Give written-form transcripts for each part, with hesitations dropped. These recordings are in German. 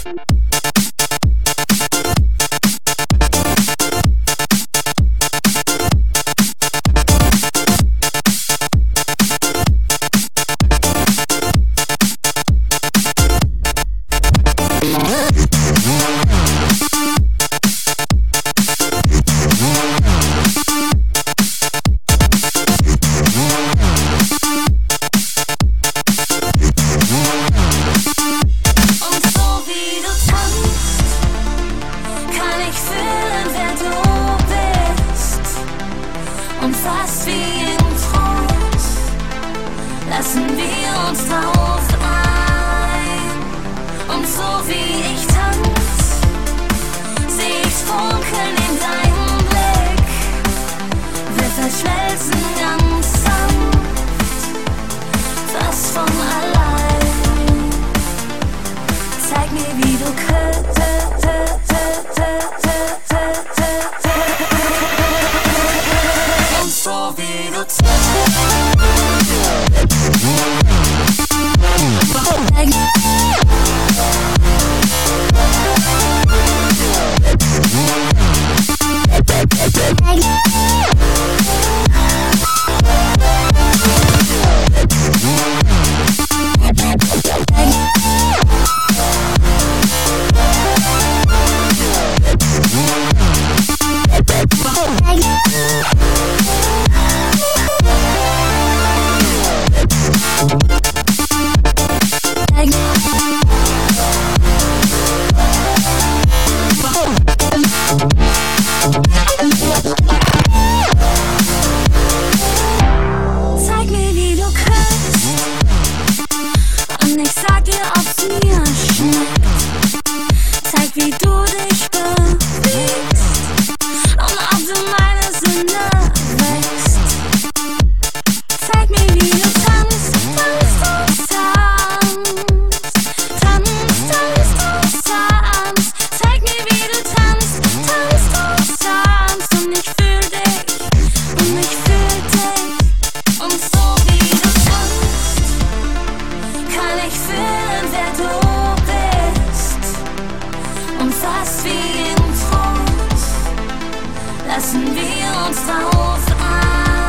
fast wie im Trance lassen wir uns drauf ein. Und so wie ich tanz, seh ich's funkeln in deinem Blick. Wir verschmelzen ganz sanft, fast von allein. Zeig mir, wie du und so wie du wie du dich bewegst und ob du meine Sinne wächst. Zeig mir, wie du tanzt, tanzt und tanzt. Tanzt, tanzt und tanzt. Zeig mir, wie du tanzt, tanzt und tanzt. Und ich fühl dich, und ich fühl dich. Und so wie du tanzt, kann ich fühlen, wer du bist. Und fast wie im Trance lassen wir uns drauf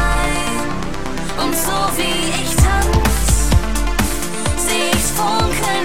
ein. Und so wie ich tanz, seh ich's funkeln